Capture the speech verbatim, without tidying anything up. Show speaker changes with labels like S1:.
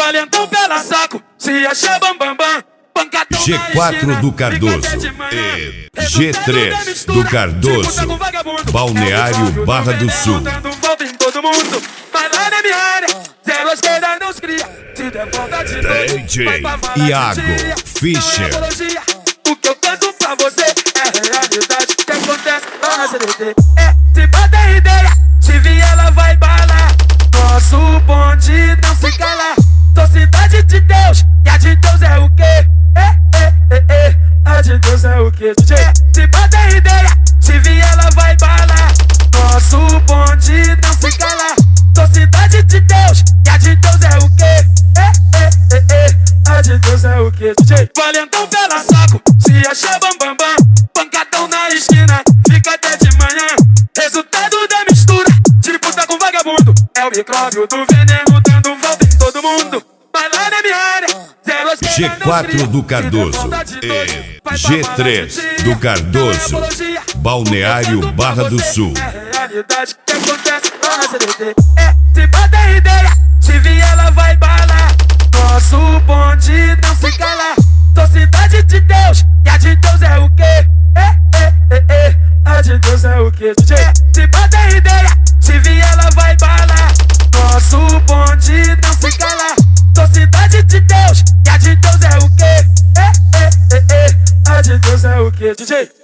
S1: valentão pela saco, se achar bambambam, bam, bam.
S2: G quatro do Cardoso e G três do Cardoso, Balneário Barra do Sul. D J Iago Fischer.
S1: O que eu canto pra você é realidade que acontece lá na C D T. É, se bota ideia, se vier ela vai balar. Nosso bonde não se cala. Sou cidade de Deus, e a de Deus é o quê? É, é, é, é, a de Deus é o quê, D J? É, se bota ideia, se vier ela vai balar. Nosso bonde não se cala. Sou cidade de Deus, e a de Deus é o quê? É, é, é, é, a de Deus é o quê, D J? Valentão pela saco, se achar bambambam, bam, bam. Pancadão na esquina, fica até de manhã. Resultado da mistura de puta com vagabundo. É o micróbio do veneno dando volta em todo mundo. Vai lá na minha área,
S2: G quatro do Cardoso e G três do Cardoso, Balneário Barra do Sul.
S1: É realidade que acontece lá na C D T. É, se bota ideia, se vier ela vai balar. Nosso bonde não se cala. Sou cidade de Deus, e a de Deus é o quê? É, é, é, é, a de Deus é o quê, D J? É, se bota ideia, se vier ela vai balar. Nosso bonde não se cala. Sou cidade de Deus, e a de Deus é o quê? É, é, é, é, a de Deus é o quê, D J?